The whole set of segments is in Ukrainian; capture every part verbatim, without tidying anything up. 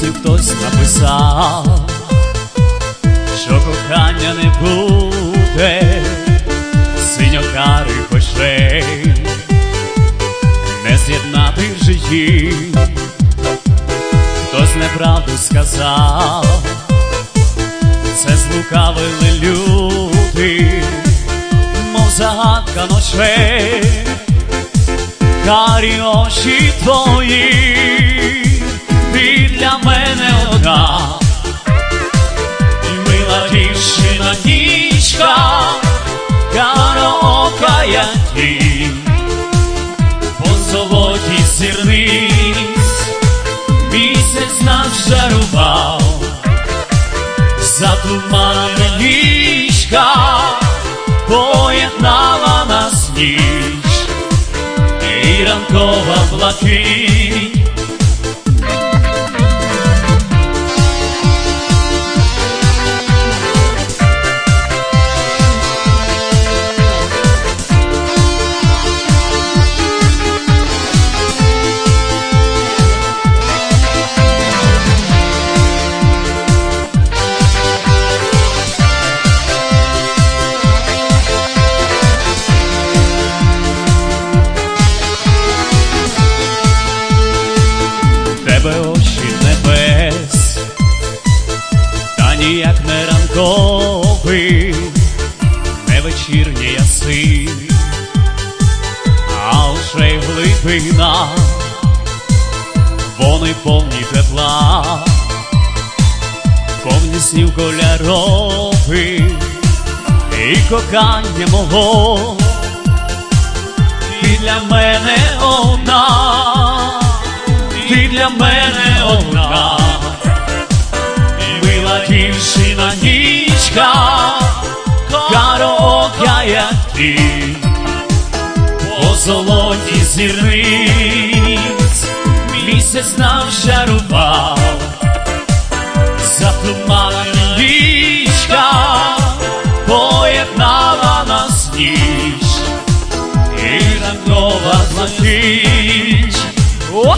пісню хтось написав, що кохання не буде, синьо-карих очей не з'єднати в житті. Хтось неправду сказав, це злукавили люди, мов загадка ночей. Карі очі твої, ти для мене одна, і мила дівчина нічка, кароока я ті, по золоті зірниць місяць нас жарував, затуманена нічка поєднала нас ніч і ранкова блакить. Тебе очі небес, та ніяк не ранковий, не вечірній яси, а лише глибина, вони повні тепла, повні снів кольорових і кохання мого. Ти для мене одна, ти для мене одна, і мила дівчина нічка, кароока як ти, по золоті зірниць місяць нам жарував, затуманена нічка поєднала нас ніч і ранкова блакить. О!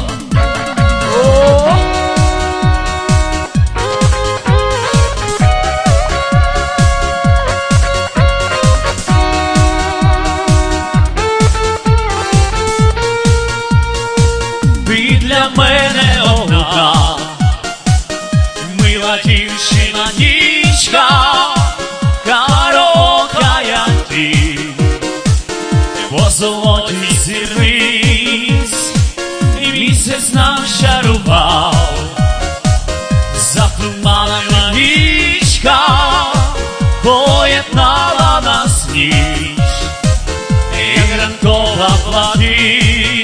Ти для мене одна, мила дівчина нічка, кароока я ти, по золоті зірниць місяць нам шарував, затуманена нічка поєднала нас ніч і ранкова блакить.